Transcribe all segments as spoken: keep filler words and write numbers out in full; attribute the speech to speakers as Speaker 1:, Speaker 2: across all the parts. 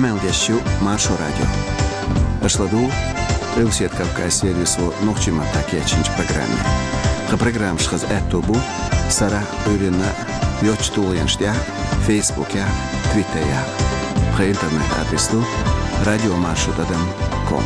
Speaker 1: Амелдешью Маршо радио. Ашладу Русет Кавказ сервису Нохчима Такечинч программе. Ха программ шхаз этобу Сара Урина Йочтулянштя Фейсбуке, Твиттере. Ха интернет адресу радиомаршрутадам точка ком.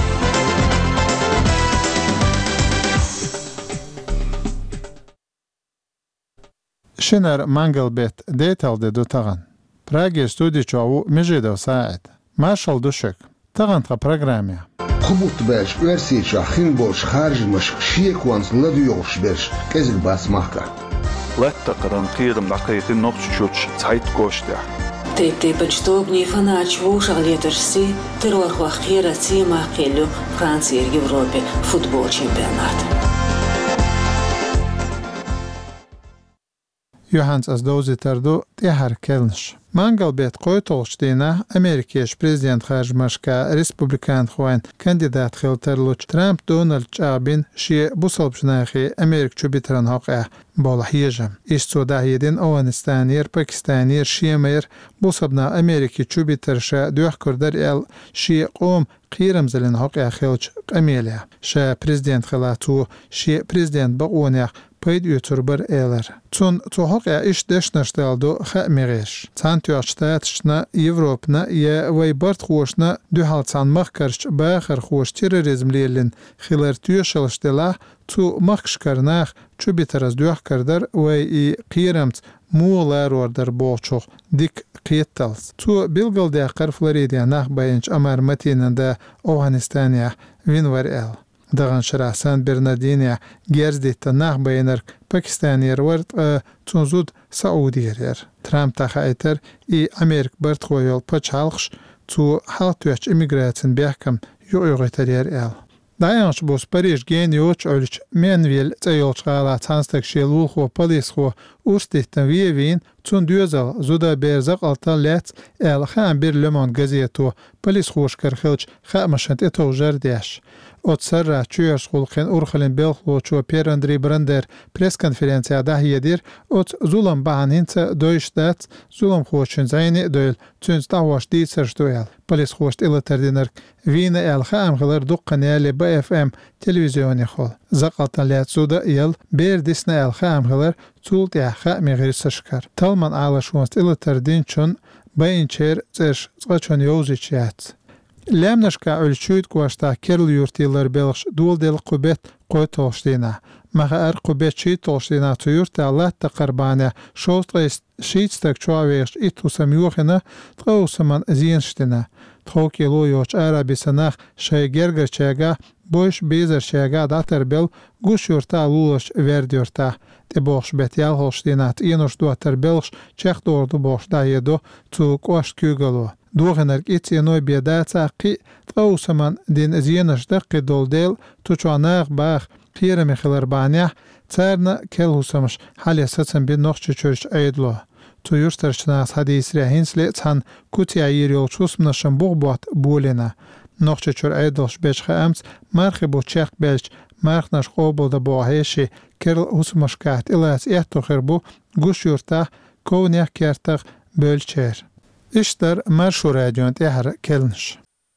Speaker 2: شنر منگل بیت دیتال ده دو تغن. پراگی استودی چاو میجیده و ساعت. ماشال دوشک. تغن تا پروگرامی.
Speaker 3: خبوت باش ورسیچ آخین باش خارج مش شیک وانس لدیوش باش کزل باس ماکا.
Speaker 4: لطه قرن قیرم دقیقی نقش چوچ زایت گوشته.
Speaker 5: تیپ تیپ اجتوب نیفنا چوش علیترسی ترور خواهی سی ماکیلو فرانسیه یوروپی فوتبال چمپیونات.
Speaker 2: Johans as dozi tardu tihar kelnš. Mangal bet qoytolština Amerikesh prezident Hajmashka Respublikan Xuan kandidat xilterluch Trump Donald Chabin şi bu salbşnaxi Amerik çubitran haqa bolahiyajam. İşsoda yedin Afganistanir, Pakistanir, Şiyemer bu sabna Ameriki çubiterşa düh kurdar el şi qom قیرم زلن حق اخیلچ قمیله. شا پرزیدنت خلاتو شی پرزیدنت باونیخ پید یوتیوبر ایلر. چون تو حق ایش دش نشتالدو خمیرش. چند تو اشتاتشنا یوروپنا یا وی برد خوشنا دو حالتان مخکرش باخر خوش تروریسم لیلن خیلر تویشلشتلا تو مخش کرناخ چو بیترز دوخ کردر وی قیرمت مولا روردر بوچوخ دیک قیتلز. تو بیلگل دیگر فلوریدیا نخ باینچ امر متیننده افغانستانیا وینور ال. دغن شراسان برناردینیا گرزدیت نخ باینر پاکستانیر ورد تونزود سعودییر. ترامپ تخایتر ای امریک برد خویل پچالخش تو حالتوش امیگراتن بیاکم یو یوگیتریر ال. دایانش بوس پریش گین یوچ اولش منویل تیولش غلا تانستک شیلول خو پلیس خو اوستیتن ویوین چون دوزل زودا برزق التا لات ال خام بیر لمان گزیتو پلیس خوش کرخلچ خامشنت اتو جردیش اتسر را چویرش خلقین اورخلین بلخلو چو پیراندری برندر پریس کنفرانسیا ده یدیر ات زولم بهانینت دویشتات زولم خوشن زینی دویل چونز داواش دیسرش دویل پلیس خوشت الاتردینر وین ال خام غلر دو قنالی با اف ام تلویزیونی خال زقالتن لات زودا ایل بیر دیسن ال خام غلر طول تیا خامی غریسشکر تلمن عالشونست الاتردین چون باینچر زش زقچون یوزی چیات لامنشکا ölçüyt qoşta kerl yurtlar belx dol del qubet qoy toşdina magar qubet çi toşdina tuyurt Allah ta qurbana şost şitstak çoveş itusam yoxina tqosuman zienshtina txokelo yoch arabisanach şaygergerçega boş bezerçega dater bel guş yurta luloş verdyorta te boş betyal holştinat inoş doter belx çex dordu boşda yedo tu qoş kügalo دوغنرک ایتی نوی بیادات عقی تقوسمان دین زینش دقی دول دیل تو چواناق باخ پیرم خلر بانیح ترنا کل حسامش حالی ستن بین نقش چورش ایدلو تو یورترشناس حدیث ریحینس لیتان کوتی ایریول چوسم نشم بوغ بات بولینا نقش چور ایدلش بیچ خامت مرخ بو چیخ بیچ مرخ نش قوبل دا باهیشی کرل حسامش کهت ایلاس ایتو خربو گوش یورتا کونیح کرتق بلچر İşler Marşo radyon tehar kelniş.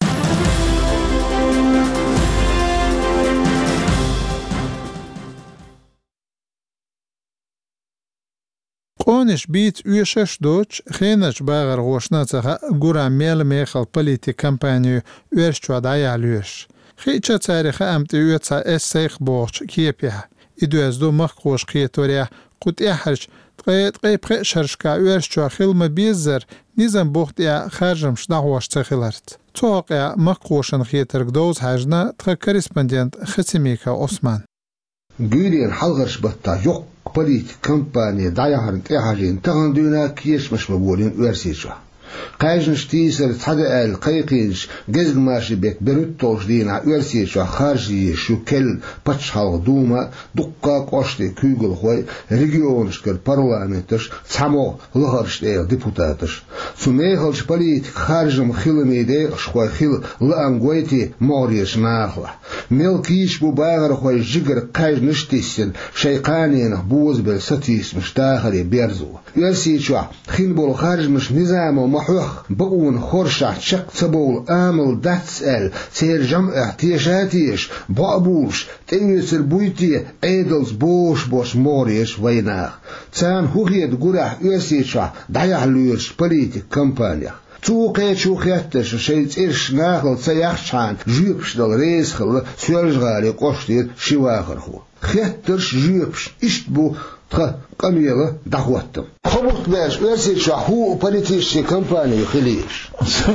Speaker 2: Qonish bit üyeşeş doç, xenaç bağır goşnacağa gura mel mexal politik kampanya üyeşçuada alıyorş. Xiça tarixi amti üyetsa essayx boğç kiyepiha. İdüezdo maqoş qiyetoriya qut eharç قيت قيب شرشكا ويرشوا خلما بيزر نيزم بوخت يا خارجم شناهوش تخيلرت توقع مقوشن خيترك دوز حاجنا تخا كوريسبوندنت ختميكا عثمان
Speaker 3: جيرين حلغرش بطا يوق بوليت كامباني دايهرن تيهاجين تغندونا كيش مش مبولين ويرسيشوا قاجنش تيسر تحدى القيقينش جزء ماشي بيك بروتوش دينا ويرسيشوا خارجي شو كل باتشال دوما دقا قوشتي كوغل خوي ريجيونش كر بارلمنتش تسامو لغرش دي ديبوتاتش سميهلش بوليت خارجم خيلمي دي شخوي خيل لانغويتي موريش ناخلا ملكيش بو باغر خوي جيجر قاجنش تيسن شيقانين بوز بل ستيس مش داخلي بيرزو ويرسيشوا خيل بول خارج مش نظام محوخ بقون خورشة شق تبول آمل داتس ال تير جمع تيشاتيش بقبوش تيوس البويتي ايدلز بوش بوش موريش ويناخ تان هوغيد قرح يسيشا دايح لورش بوليتيك كمبانيا توقيت شو خياتش شيء إيش ناخل سيحشان جيبش دل ريسخل سيرجغالي قشتير شواخر هو خياتش جيبش إشتبو تخ قميلة دعوتهم خبوط باش يسيشا هو بوليتيشي كمبانيا خليش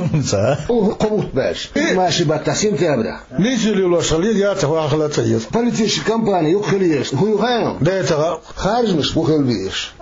Speaker 3: هو خبوط باش ماشي باتاسين تابرا
Speaker 6: ليش اللي لو شليد ياتو اخلاتيه
Speaker 3: بوليتيشي كمبانيا يخليش هو غايم
Speaker 6: ده
Speaker 3: خارج مش بخل بيش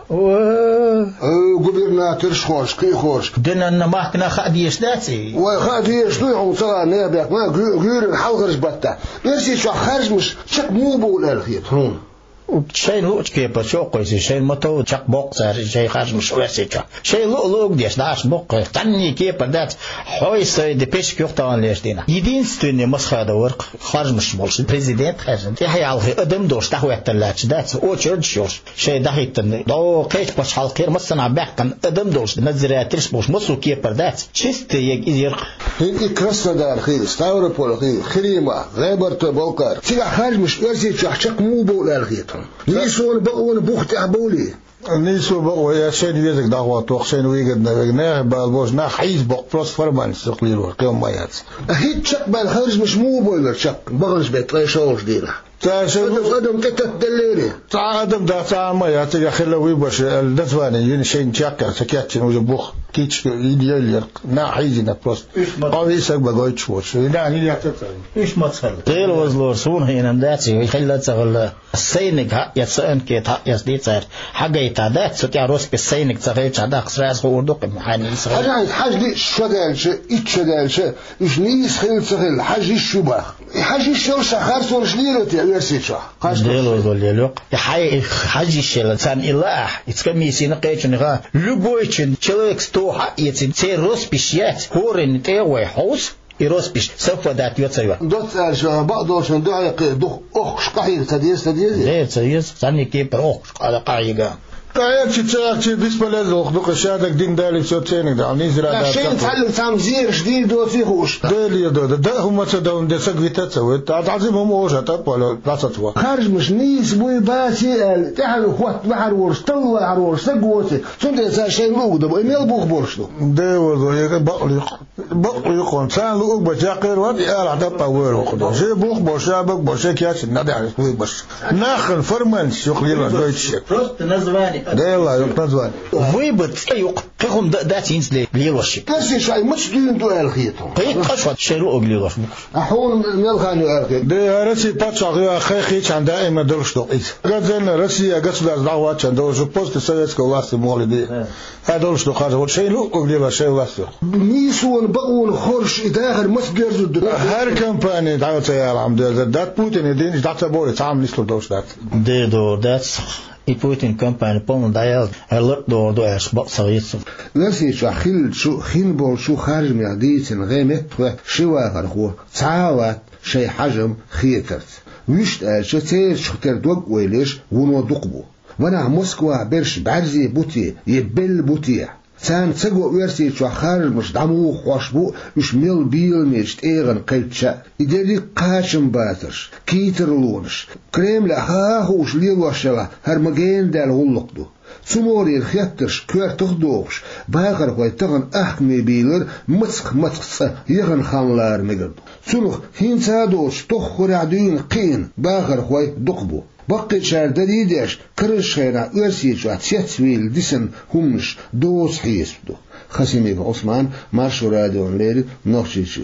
Speaker 6: و
Speaker 3: gubernatör خوش كي خوش
Speaker 6: دنا نماكنا خاديش داتي
Speaker 3: وخاديش نوع ترى نابك ما غير حلقرش بتا يرسي شو خارج مش شك مو بقول الخيط هون
Speaker 6: شيء لو كيف شو قيس شيء متو شق بوق صار شيء خارج مش واسع شيء لو لو ديش داش بوق تاني كيف دات حويس دبيش كيوختان ليش دينا единственный مسخره ورق خارج مش مولش بريزيدنت خارج يحيى على ادم دوش تحوي تلاتش دات اوتشرد شوش شيء دحيت دو كيش باش حلقير مصنع بحكن ادم دوش نزراترش بوش مسو كيف دات شست يك يزير
Speaker 3: هي كراسنودار خير ستاوربول خير خريمه غيبرت بوكر تيجي خارج مش يرسي شق مو بقول الخيط نيسون بقون بوخت أبولي
Speaker 6: نيسو بقوا يا شين يزك دعوة توخشين ويجد نجناه بالبوج نا حيز بق بروس فرمان استقليل كم ما يات
Speaker 3: هيت شق بالخارج مش مو بقول شق بغنش بيت لا شغل ديره
Speaker 6: تاشو
Speaker 3: قدم كتت دليري
Speaker 6: تعادم دا تاع ما يات يا خلوي باش الدفاني ين شين شاكا سكياتشن وجبوخ كيتش يديال نا حيزنا بروس قوي سك بقول شوش يعني ياتت ايش ما تصل
Speaker 7: تيل وزلور سون هنا داتي خلت تغل السينك يسأن كيت يسدي صار حاجة يتعدات ستيا روس بالسينك تغير تعداق سراس هو دق محاني
Speaker 3: صغير حاجة حاجة دي شدالش إتشدالش إيش نيس خيل تغل حاجة الشبه حاجة الشوش خارسون شليلتي يرسيتشا
Speaker 7: ديل وزلور يلوق يحيي حاجة الشيل سان إله يتكمي سينقيتش نغا لبويتشن человек сто يتين تي روس بشيات هورن تيوي حوس يروس بيش سوف دات يوتسيوا
Speaker 3: دوت أرجع بعضوش من دعاء دوخ أخش قحيل تديس تديس
Speaker 7: ليه تديس ساني كيبر أخش على قاعدة
Speaker 6: كايك تشاك تشي بسبلة دوخ دوخ شادك دين دالي سوتينك ده نيزرا ده
Speaker 3: شيء تعلم تعمزير جديد دو فيه وش
Speaker 6: دالي دو ده هم تداون ده سقفيتات سويت تعزم هم وجه تاب ولا بلاصتوا
Speaker 3: خارج مش نيس بوي باسي تحل خوات بحر ورش طلع عروش سقوتي سنت شيء لو ده بيميل بوخ برشلو
Speaker 6: ده وذو بقلي بقلي يكون سان لو بجاقر ودي أرع تطور وخده شيء بوخ برشابك برشك ياش ندي على سوي بس ناخن فرمانس يخلينا دويتش
Speaker 7: просто название
Speaker 6: ده لا يق نزوان
Speaker 7: ويبت يق كهم داتينز لي ليوش
Speaker 3: بس شيء مش دين دو الخيطه
Speaker 7: قيت قشوت شيلو اغليوش
Speaker 3: احون ملخانو الخيط
Speaker 6: ده رسي باتشاغ خيخيش عند دائما دولش دوقيت قدن روسيا قصد دعوات عند جو بوست سويسكو واست مولدي هذولش دو خاطر شيء لو اغليوش شيء واست
Speaker 3: نيسون بقون خرش داخل مسجر زد
Speaker 6: هر كمباني دعوت يا عم ده دات بوتين دين دات بول تعمل نسلو دوش دات
Speaker 7: ده دو دات I Putin campaign pon dajal alert door do es bot sayits.
Speaker 3: نفسي شو خيل شو خين بول شو خارج من عديت غيمت شوا غرخو تعاوت شي حجم خيترت ويشت شو تير شو تر دوق ويليش ونو دقبو وانا موسكوا برش بعرزي بوتي يبل بوتي سان تسقو ويرسي شو خارج مش دمو خوشبو مش ميل بيل مش تيغن قيتشا يدري قاشم باترش كيتر لونش كريم لها هوش ليوشلا هرمجين دال غلقدو سموري الخيترش كوير تخدوش باقر خوي تغن احكمي بيلر مسخ مسخ يغن خانلار مقردو سنخ هين سادوش تخور عدوين قين باقر خوي دقبو بقي شار دديدش كرش خيرا ارسيجو تسيتسويل ديسن همش دوس حيسدو خسيمي عثمان مارشو راديو ليري نوخشيشي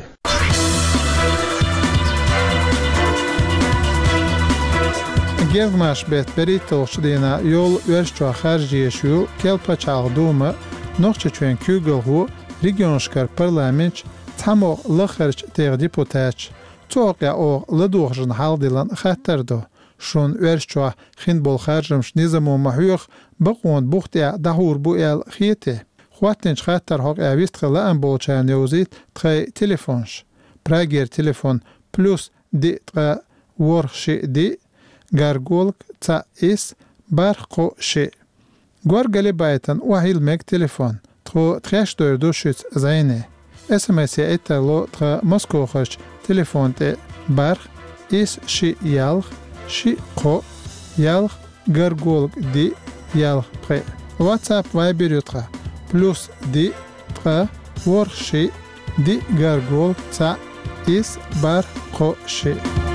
Speaker 2: Gev mash bet berito shdina yol vershcho kharjiyeshu kelpa chagduma nochche chwen kugelhu regionskar parlament tamo lakharch ter deputat toqa o ladorjn haldilan khatardo shon vershcho khinbol kharjmsh nizamo mahuyh baqon buxtia dahur bu el khite khwatin khatar hok avist khala am bolchan yozit tre telefons prager telefon plus de tra worshi de Gargolk ta is barqo she. Guargale baitan wahil meg telefon. خو تخيش دور دوشت زينه اس ام اس اتلو تخ موسكو خش تليفون ت برخ اس شي يالخ شي قو يالخ غرغول دي يالخ بخ واتساب وايبر يتخ بلس دي تخ ورشي دي غرغول تا اس بر قو شي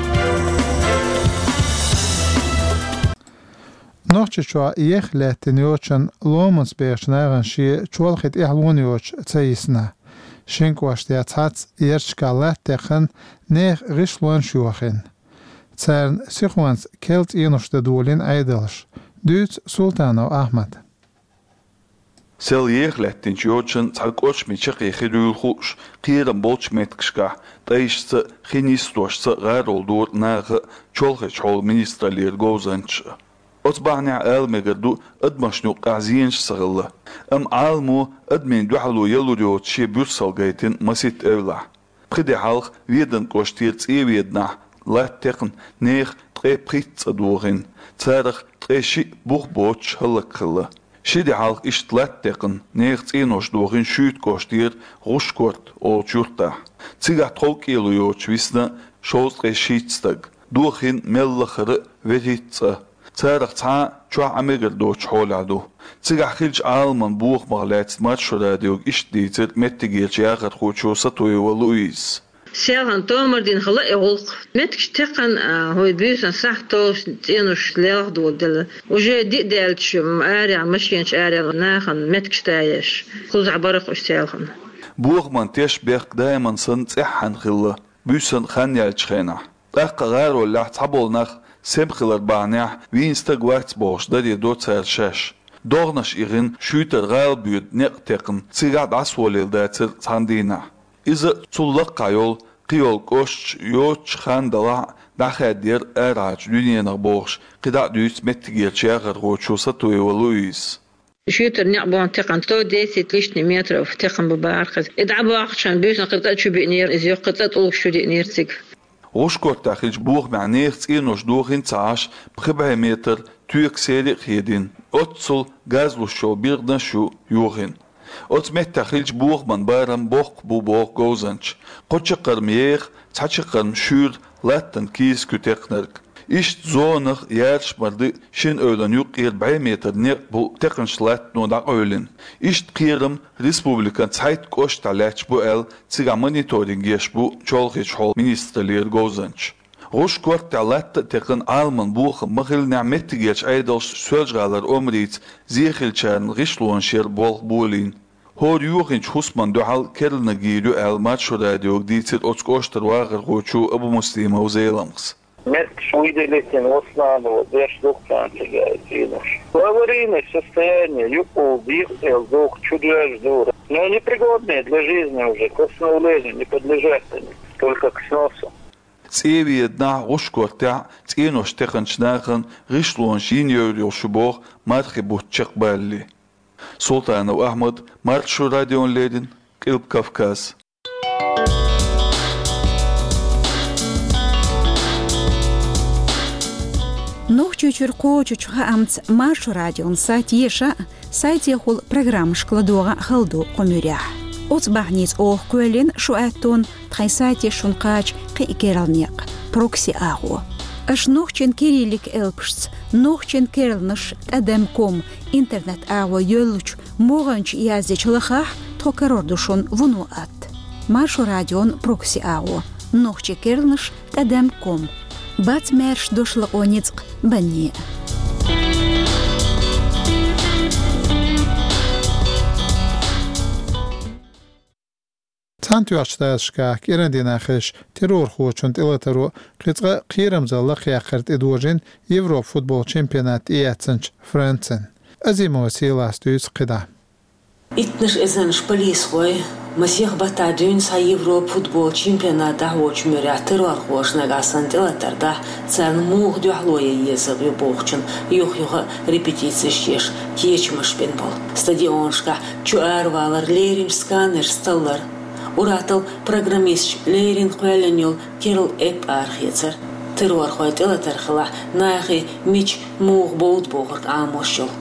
Speaker 2: نوچ چوا یخ لاتنیوچن لومنس بیشناغن شی چولخت احلونیوچ تسیسنا شینکواشتیا تاц یرچکالات تخن نخ غشلون شوخن царн сихванс келт инушта дулин айдалш дүйц султано ахмад
Speaker 4: Сел ехлеттин чочен царкоч мичек ехидулхуш кирен болч меткшка тайшца хинистошца гаролдур нах чолхе чол министрлер гозанч Отбахня элмегерду أدمشنو قازينش سغلا أم عالمو أدمين دوحلو يلوريو تشي بيرسال جايتين مسيت أولا بخدي حالخ ويدن كوشتير تسي ويدنا لا تقن نيخ تقي بريتس أدوغين تارخ تقي شي بوخ بوتش هلك خلا شدي حالخ إشت لا تقن نيخ تقينوش دوغين شوت كوشتير غوشكورت أو تشورتا تيغا تقوك يلويو تشويسنا شوز تقي شيتستاق دوغين ملخر ويتيتسا تارخ تا چوا عميقر دوش حول عدو تيغا خيلج آلمان بوخ مغلات ماتشو راديوغ إشت ديتر متگير جاغت خوچو ستوي ولويس
Speaker 8: Självan tomar din hela ihåg. Mätks tecken hur bysen sagt oss tjänus lärdo del. Och je dit delt som är jag machins är jag nähan mätks täjes. Kul عبارة استيالهم.
Speaker 4: بوخ من تيش بيرك دايما سن تحن خلا bysen خان يالچخنا. دق غير ولا تحبول نخ سمخلر بانيح وينستغ وقت بوش دادي دو تسال شش. دورنش إيرين شويتر غير بيود نق تقن تيغاد عسوليل داتر تاندينا. إذا تلقى قيول قيول قوش يوش خان دلع دخدير أراج دنيا نبوش قدع دوس متجيل شاغر غوشو ستوي ولويس
Speaker 8: شوتر نعبون تقن تو ديسيت ليشني متر وفتقن ببارخز ادعبوا عشان بيش نقطع شو بينير إذا قطع طول شو دينير تيك
Speaker 4: وشكور تاخيج بوخ معنيه تينوش دوخين تعاش بخبه متر تيك سيري خيدين أتصل غازلو شو بيردن شو يوغين أتمت تخيلج بوخ من بارم بوخ بو بوخ جوزنش قدش قرميخ تحش قرم شور لاتن كيس كتقنرك إشت زونخ يارش مرد شين أولن يوق إربعي متر نيق بو تقنش لات نودع أولن إشت قيرم ريسبوبليكان تحيت كوش تلاتش بو ال تيغا مونيتورينج يش بو چولخيش حول منسترلير جوزنش روش كورت تعلات تقن آلمان بوخ مخيل نعمت تجيش عيدلش سوالجالر أمريت زيخيل شان غشلون شير بوخ بولين هور يوخينش حسمان دوحال كرلنا جيرو آل ماتشو راديو جديتر أتكوشتر واغر غوشو أبو مسلمة وزيلمغس
Speaker 9: Метк выделите основу, дешь духтан тягайтинуш. Аварийное состояние, юпу, бих, элдух, чудуешь дура. Но непригодные для жизни уже, к восстановлению, не подлежат они, только к сносу.
Speaker 4: Цеви одна ушкортя, ценош теханчнахан, ришлуан шиньёрил шубох, мархи бутчак балли. Султанов Ахмад, Маршу Радион Ледин, Килп Кавказ.
Speaker 10: Нох чучур ко чучха амц Маршу Радион сайт еша, сайт ехул программ шкладуга халду комюря. Оц бахниц ох куэлин шуэттон тхай сайт ешун кач кикералнек, прокси агу. Аш нохчен кириллик элпшц, нохчен керлнаш тадемком, интернет агу йолуч, моганч языч лахах, токарордушон вунуат. Маршу Радион прокси агу, нохче керлнаш тадемком. Бац мерш дошла оницк банни.
Speaker 2: تانتو اشتاشكا كيرندينا خش تيرور خوچون تلاترو قيتقا قيرمزالا قياقرت ادوجين يورو فوتبول چمبيونات اياتسنش فرانسن ازيمو سيلاستويس قدا
Speaker 5: اتنش ازنش بليس خوي مسيح بتاعدين سا يورو فوتبول چمبيونات ده وچ مراتر ورخوش نغاسن تلاتر ده цан мух дюхлоя езов юбохчен юх юха репетициеш кечмаш пинбол стадионшка чуарвалар лерим сканер сталлар уратал программист лерин хваленюл керл эп архицер тервар хватила терхла нахи мич мух боут бохорт амошол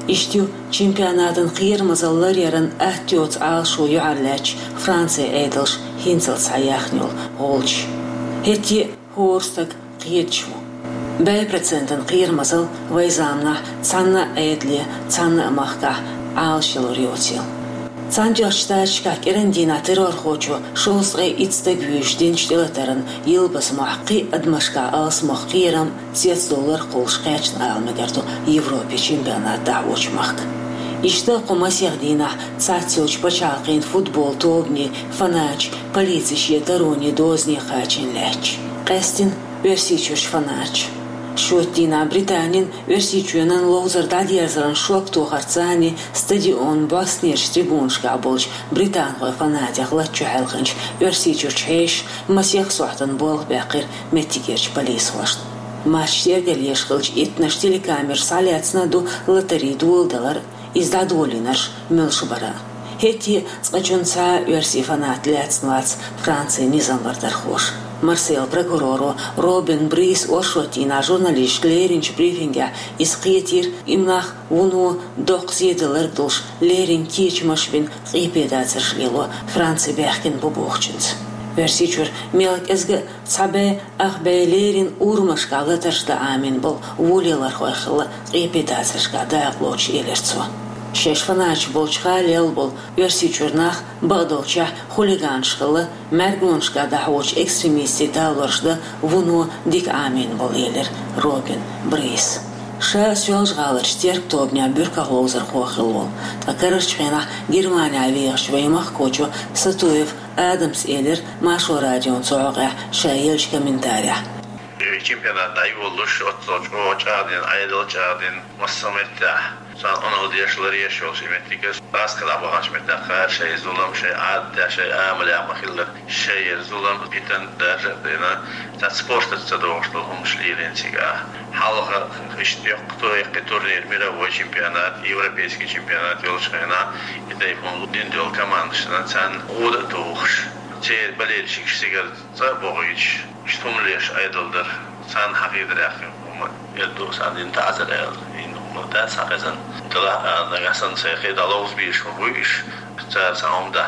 Speaker 5: İşte çempionatın kıyırmazallar yarın ahtiyot al şu yuarlaç Fransa edilş hinsel sayaknul olç. Heti horstak kıyırçu. Бәй процентын қиырмазыл вайзамна цанна әйдлі цанна маққа алшыл риотил. Цан жорчтачка керендина террор хочу шолсғай ицтэг вүйштен штелетарын елбас маққи адмашка алс маққиырам цец доллар қолшқачын алмагарту Европе чемпионатта очмақ. Ишта қомасихдина цацилч пачалқин футбол тобни фанач полицишье тарони дозни хачин ләч. Қастин версичуш фанач. Шоттина Британин версичуянан лоузер дадьерзаран шок тухарцани стадион баснерш трибуншка болч британхой фанатях лачу хелханч версичуш хейш масех сохтан бол бақир меттигерч полис лашт. Марштергел ешқылч итнаш телекамер саляцнаду лотари дуылдалар издадолинаш мөлшубара. Хети цқачунца верси фанат ляцнлац Франции низамбардар хош. Марсел прокурору Робин Брис Ошотина журналист Леринч брифинга искетир имнах вуну док зеделер дулш Лерин кичмашвин қипедацершлило Франция бяхкин бубухчинц. Версичур мелк эзге цабе ахбе Лерин урмашка латашда амин был вулилар хойхыла қипедацершка даяклоч елерцо. Шеш фанач болчха лел бол версичурнах багдолча хулиганшкалы мәргуншка дахоч экстремисти талоршда вуну дик амин бол елер Робин Брис. Ша сёлжгалыч терк тобня бюрка лоузер хохыл бол. Такарышчхена Германия веяш ваймах кочу Сатуев Адамс елер Машу радион соға ша елч комментария.
Speaker 11: Чемпионат айволуш отсоч очадин айдылчадин массаметта сан он yaşları yaşıyor simetlik askıda bağış meta her şey zulüm şey ad şey amel amhiller şey zulüm biten derecede ta sporta tsadoşlu humşlirin siga halka işte yoktu ek turnir miraboy чемпионат европейский чемпионат yolçayna telefon din yol komandasından sen o da doğuş şey belirşik sigar zaboğuç ştumleş aydıldır sen hakidir akım yeldu sen din tazer el ده ساقزن طلع نگهسن سیخی دلوز بیش و بیش تر سام ده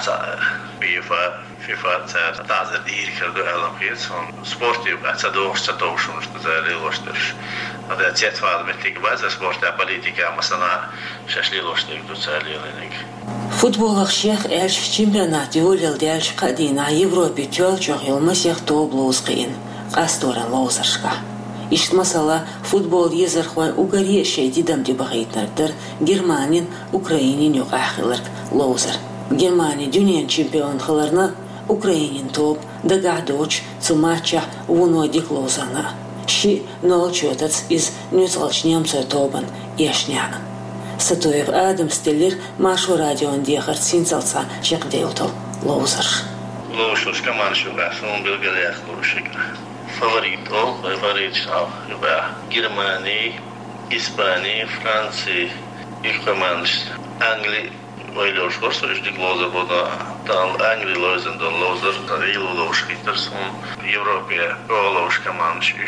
Speaker 11: بیفا فیفا تر تازه دیر کرده علم خیلی سون سپورتی بچه دوش تدوشونش تزالی لوشترش ده تیت فعال متیک باز سپورت پلیتیکا مثلا ششلی لوشتر دو تزالی لینگ
Speaker 5: فوتبول الشيخ إيش чемпионат يولل ديالش قدينا Европе تولچوغ يلمسيخ توبلوز قين قاستورن لوزرشكا İşt masala futbol yezerxwan Ugariye şeydidam de bagaytnardır Germanin Ukrainin yok ahılır loser. Germaniya dünya çempionlarına Ukrainin top dagadoç tsumacha vunodik lozana. Şi nolchotac iz nüzalçnyamca toban yeşnyan. Satuev Adam Steller Maşo radyon diyahar sinsalsa çekdeyotol loser.
Speaker 11: Loser kamanşu son bilgiler loser. Favorito, favorit av Germania, İspanya, Fransa, ilk komandist. Angli oylar varsa işte loser burada. Tam Angli loser'dan loser, tarihli loser son Avrupa'ya loser komandist iş.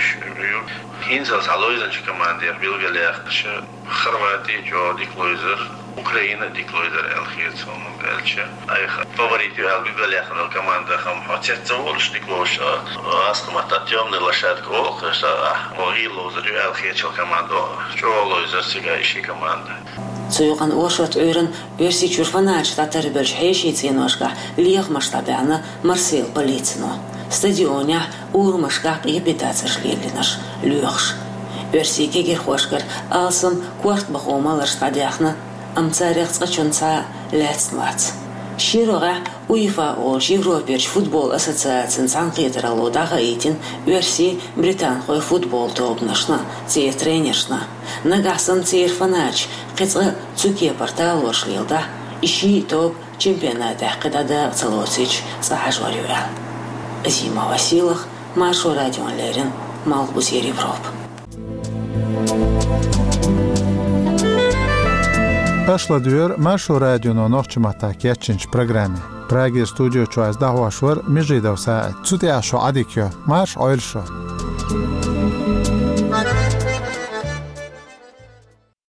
Speaker 11: Hinsal saloydan çıkamandiye bilgiler. Şu Хорватия jodik loser, Ukrayna dik loser elxiyet son belki. Ay favoriti al bilgiler komanda ham haçetsa oluştuk loş. Aslında tatyomne laşat kol, işte ohi loser elxiyet komanda. Şu loser siga işi komanda.
Speaker 5: Soyuqan oşot öyrün versi çurfanaç tatar belç heşitsinoşka liях масштабяна Марсел Полицino. Стадионя урмашка репетацияшлелинаш лёхш. Верси кегер хошкар алсым кварт бахомалар стадиахна амцарях цачунца лецнлац. Широга УЕФА олж Европеш футбол ассоциациясын санкыйтыралудаға итин верси британхой футбол тобнашна, цейр тренершна. Нагасын цейр фанач қыцғы цуке портал ошлилда иши топ чемпионат ақидада цалоцич цахажварюя. Зима Василах, Машу радион Лерин, Малбусер Европ.
Speaker 2: Ашла дюер Машу радионо нохчмата кечинч программе. Праги студио чуаз дахвашвар межидав саат. Цути ашо адикё, маш ойлшо.